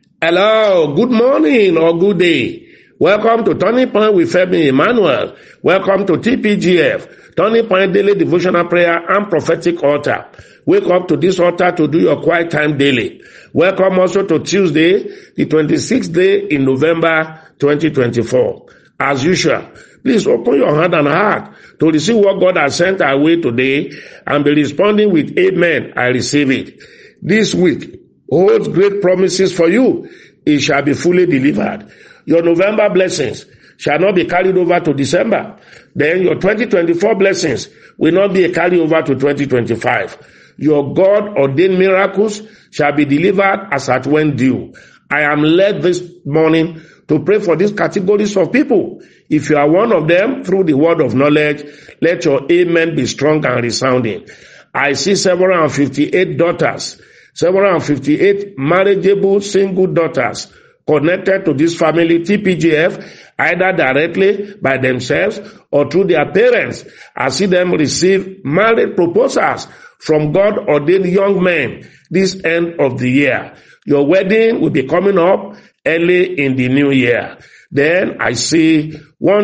Hello, good morning or good day. Welcome to Turning Point with Femi Emmanuel. Welcome to TPGF, Turning Point Daily Devotional Prayer and Prophetic Altar. Wake up to this altar to do your quiet time daily. Welcome also to Tuesday, the 26th day in November 2024. As usual, please open your hand and heart to receive what God has sent our way today and be responding with amen. I receive it. This week holds great promises for you. It shall be fully delivered. Your November blessings shall not be carried over to December. Then your 2024 blessings will not be a carryover to 2025. Your God-ordained miracles shall be delivered as at when due. I am led this morning to pray for these categories of people. If you are one of them, through the word of knowledge, let your amen be strong and resounding. I see 758 daughters, 758 marriageable single daughters connected to this family, TPGF, either directly by themselves or through their parents. I see them receive marriage proposals from God-ordained young men this end of the year. Your wedding will be coming up early in the new year. Then I see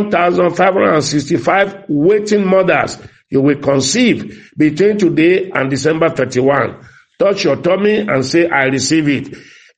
1,565 waiting mothers you will conceive between today and December 31. Touch your tummy and say, I receive it.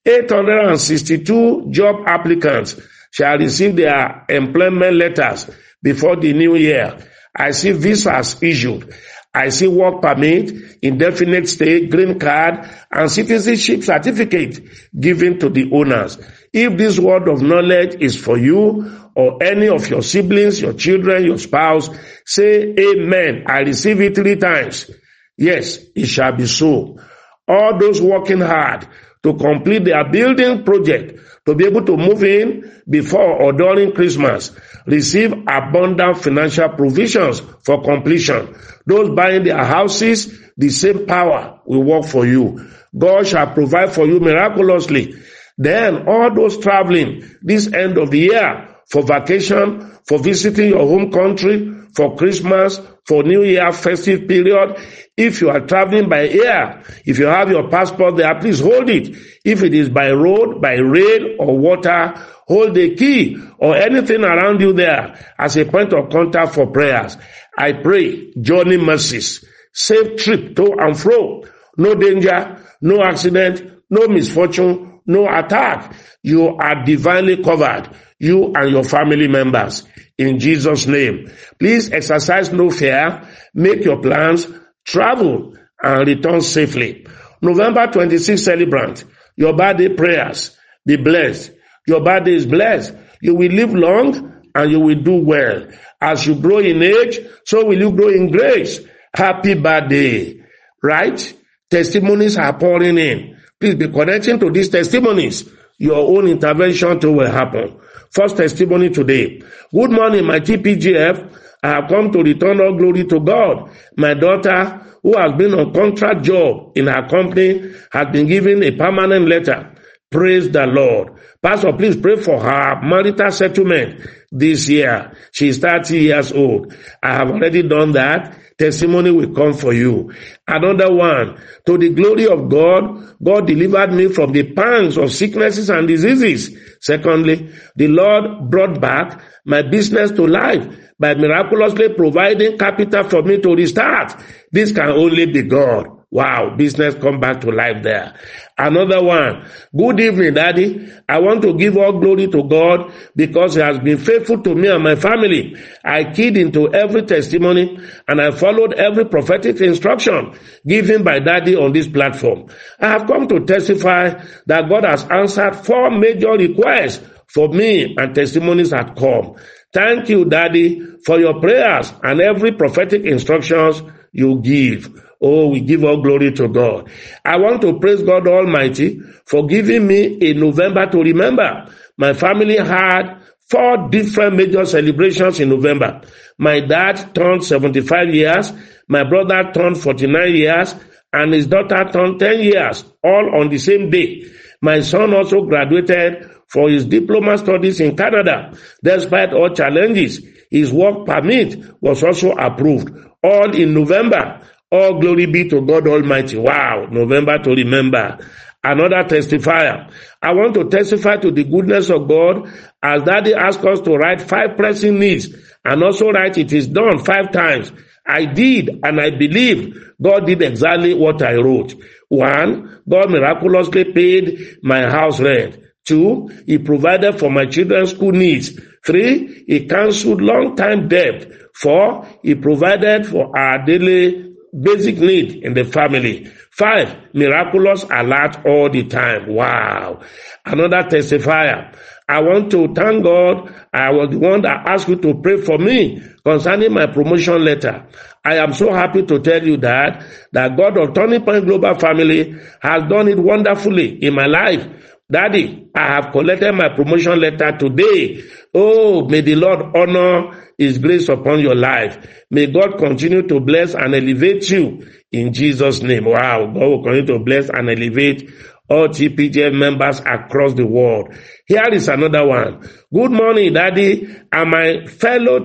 862 job applicants shall receive their employment letters before the new year. I see visas issued. I see work permit, indefinite stay, green card, and citizenship certificate given to the owners. If this word of knowledge is for you or any of your siblings, your children, your spouse, say amen. I receive it 3 times. Yes, it shall be so. All those working hard to complete their building project, to be able to move in before or during Christmas, receive abundant financial provisions for completion. Those buying their houses, the same power will work for you. God shall provide for you miraculously. Then all those traveling this end of the year for vacation, for visiting your home country, for Christmas, for New Year festive period, if you are traveling by air, if you have your passport there, please hold it. If it is by road, by rail or water, hold the key or anything around you there as a point of contact for prayers. I pray journey mercies, safe trip to and fro, no danger, no accident, no misfortune, no attack. You are divinely covered, you and your family members. In Jesus' name, please exercise no fear, make your plans, travel, and return safely. November 26th celebrant, your birthday prayers, be blessed. Your birthday is blessed. You will live long and you will do well. As you grow in age, so will you grow in grace. Happy birthday. Right? Testimonies are pouring in. Please be connecting to these testimonies. Your own intervention too will happen. First testimony today. Good morning, my TPGF. I have come to return all glory to God. My daughter, who has been on contract job in her company, has been given a permanent letter. Praise the Lord. Pastor, please pray for her marital settlement this year. She is 30 years old. I have already done that. Testimony will come for you. Another one. To the glory of God, God delivered me from the pangs of sicknesses and diseases. Secondly, the Lord brought back my business to life by miraculously providing capital for me to restart. This can only be God. Wow, business come back to life there. Another one. Good evening, Daddy. I want to give all glory to God because He has been faithful to me and my family. I keyed into every testimony and I followed every prophetic instruction given by Daddy on this platform. I have come to testify that God has answered 4 major requests for me and testimonies have come. Thank you, Daddy, for your prayers and every prophetic instructions you give. Oh, we give all glory to God. I want to praise God Almighty for giving me a November to remember. My family had 4 different major celebrations in November. My dad turned 75 years, my brother turned 49 years, and his daughter turned 10 years, all on the same day. My son also graduated for his diploma studies in Canada. Despite all challenges, his work permit was also approved, all in November. All glory be to God Almighty. Wow, November to remember. Another testifier. I want to testify to the goodness of God as Daddy asked us to write 5 pressing needs and also write it is done 5 times. I did, and I believed God did exactly what I wrote. 1, God miraculously paid my house rent. 2, He provided for my children's school needs. 3, He canceled long-time debt. 4, He provided for our daily basic need in the family. 5, miraculous alert all the time. Wow. Another testifier. I want to thank God. I was the one that asked you to pray for me concerning my promotion letter. I am so happy to tell you that God of Turning Point Global Family has done it wonderfully in my life. Daddy, I have collected my promotion letter today. Oh, may the Lord honor His grace upon your life. May God continue to bless and elevate you in Jesus' name. Wow, God will continue to bless and elevate all TPGF members across the world. Here is another one. Good morning, Daddy, and my fellow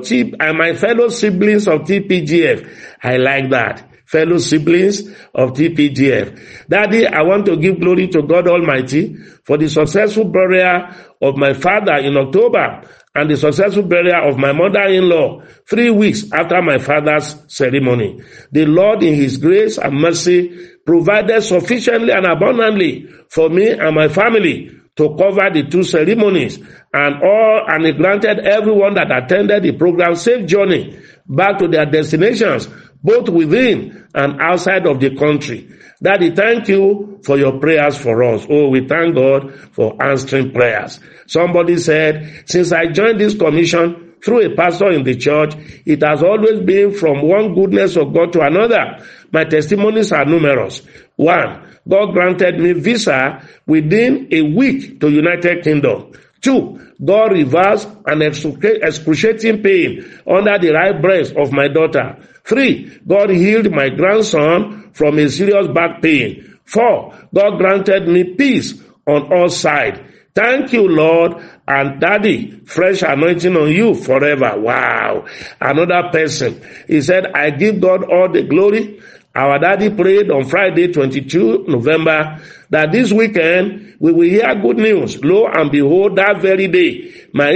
siblings of TPGF. I like that. Fellow siblings of TPGF. Daddy, I want to give glory to God Almighty for the successful burial of my father in October and the successful burial of my mother-in-law 3 weeks after my father's ceremony. The Lord in His grace and mercy provided sufficiently and abundantly for me and my family to cover the 2 ceremonies, and He granted everyone that attended the program safe journey back to their destinations, both within and outside of the country. Daddy, thank you for your prayers for us. Oh, we thank God for answering prayers. Somebody said, since I joined this commission through a pastor in the church, it has always been from one goodness of God to another. My testimonies are numerous. 1, God granted me visa within a week to United Kingdom. 2, God reversed an excruciating pain under the right breast of my daughter. 3, God healed my grandson from a serious back pain. 4, God granted me peace on all sides. Thank you, Lord, and Daddy, fresh anointing on you forever. Wow. Another person, he said, I give God all the glory. Our Daddy prayed on Friday, 22 November, that this weekend we will hear good news. Lo and behold, that very day, my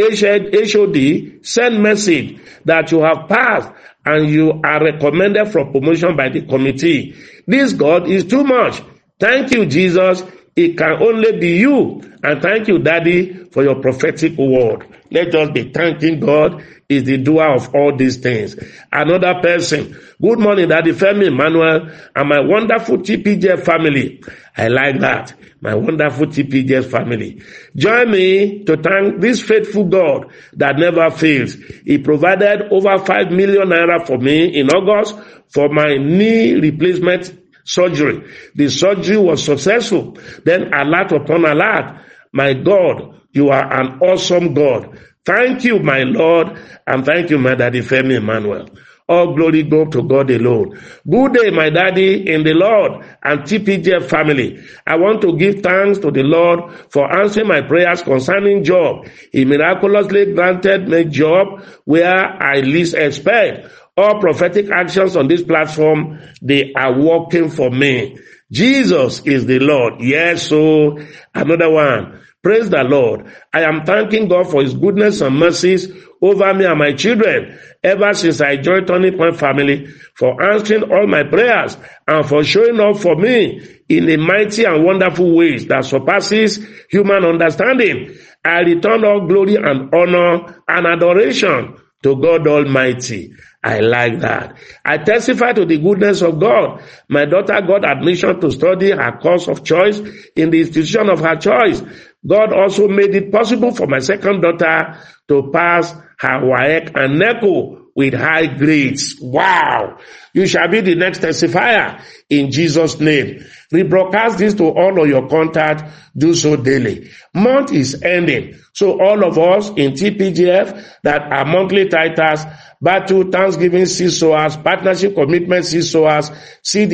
HOD sent message that you have passed and you are recommended for promotion by the committee. This God is too much. Thank you, Jesus. It can only be you. And thank you, Daddy, for your prophetic word. Let us be thanking God is the doer of all these things. Another person. Good morning, Daddy Femi Emmanuel and my wonderful TPGF family. I like that. My wonderful TPGF family. Join me to thank this faithful God that never fails. He provided over 5 million naira for me in August for my knee replacement surgery. The surgery was successful. Then alert upon alert. My God, you are an awesome God. Thank you, my Lord, and thank you, my Daddy Femi Emmanuel. All glory go to God alone. Good day, my Daddy in the Lord and TPGF family. I want to give thanks to the Lord for answering my prayers concerning job. He miraculously granted me job where I least expect. All prophetic actions on this platform, they are working for me. Jesus is the Lord. Yes, so another one. Praise the Lord. I am thanking God for His goodness and mercies over me and my children ever since I joined Turning Point Family, for answering all my prayers and for showing up for me in a mighty and wonderful ways that surpasses human understanding. I return all glory and honor and adoration to God Almighty. I like that. I testify to the goodness of God. My daughter got admission to study her course of choice in the institution of her choice. God also made it possible for my second daughter to pass her WAEC and NECO with high grades. Wow! You shall be the next testifier in Jesus' name. Rebroadcast this to all of your contact. Do so daily. Month is ending. So all of us in TPGF that are monthly titles, Battle, Thanksgiving, seed sowers, partnership commitment, seed sowers, seed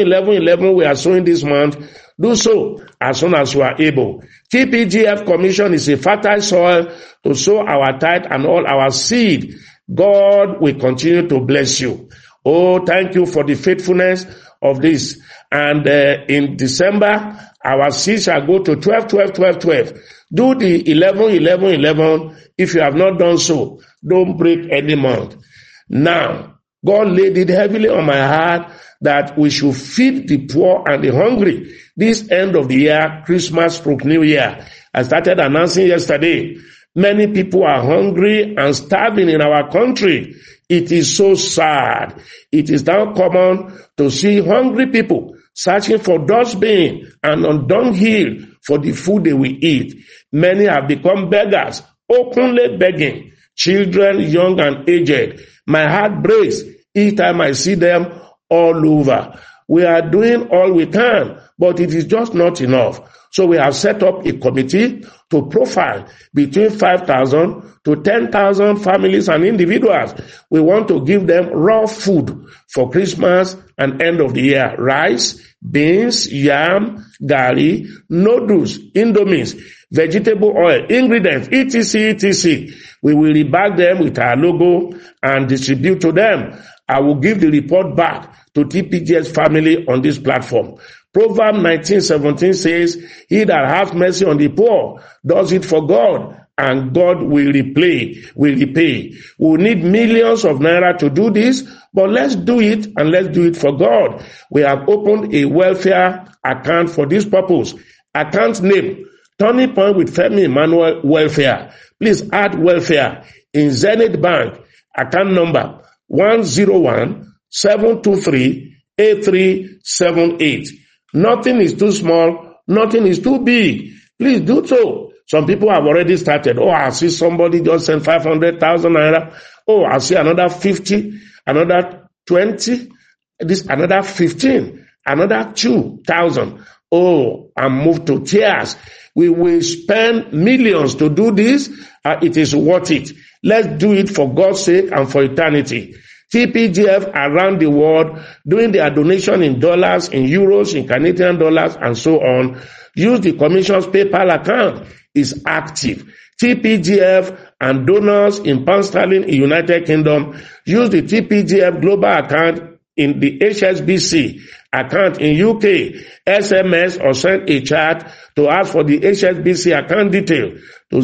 11 we are sowing this month. Do so as soon as you are able. TPGF Commission is a fertile soil to sow our tithe and all our seed. God will continue to bless you. Oh, thank you for the faithfulness of this. And in December, our seed shall go to 12, 12, 12, 12. Do the 11, 11, 11. If you have not done so, don't break any month. Now, God laid it heavily on my heart that we should feed the poor and the hungry. This end of the year, Christmas / New Year, I started announcing yesterday. Many people are hungry and starving in our country. It is so sad. It is now common to see hungry people searching for dustbin and on dunghill for the food they will eat. Many have become beggars, openly begging, children, young and aged. My heart breaks each time I see them all over. We are doing all we can, but it is just not enough. So we have set up a committee to profile between 5,000 to 10,000 families and individuals. We want to give them raw food for Christmas and end of the year. Rice, beans, yam, garri, noodles, indomies, vegetable oil, ingredients, etc., etc. We will rebag them with our logo and distribute to them. I will give the report back to TPGS family on this platform. Proverbs 19:17 says, he that hath mercy on the poor does it for God, and God will repay. We will need millions of naira to do this, but let's do it, and let's do it for God. We have opened a welfare account for this purpose. Account name, Turning Point with Femi Emmanuel Welfare. Please add welfare in Zenith Bank. Account number 101-723-8378. Nothing is too small. Nothing is too big. Please do so. Some people have already started. Oh, I see somebody just sent 500,000 naira. Oh, I see another 50, another 20, this another 15, another 2,000. Oh, I'm moved to tears. We will spend millions to do this. It is worth it. Let's do it for God's sake and for eternity. TPGF around the world doing their donation in dollars, in euros, in Canadian dollars, and so on. Use the Commission's PayPal account. Is active. TPGF and donors in pound sterling in United Kingdom use the TPGF global account in the HSBC account in UK. SMS or send a chat to ask for the HSBC account detail to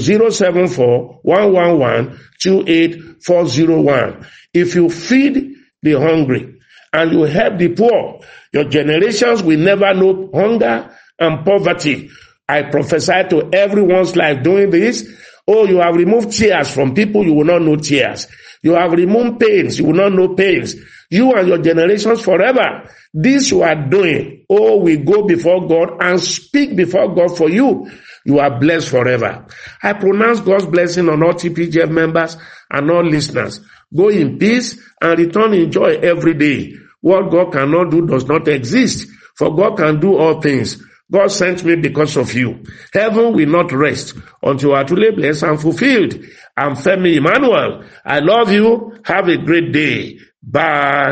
074-111-28401. If you feed the hungry and you help the poor, your generations will never know hunger and poverty. I prophesy to everyone's life doing this. Oh, you have removed tears from people, you will not know tears. You have removed pains, you will not know pains. You and your generations forever. This you are doing. Oh, we go before God and speak before God for you. You are blessed forever. I pronounce God's blessing on all TPGF members and all listeners. Go in peace and return in joy every day. What God cannot do does not exist, for God can do all things. God sent me because of you. Heaven will not rest until you are truly blessed and fulfilled. I'm Femi Emmanuel. I love you. Have a great day. Bye.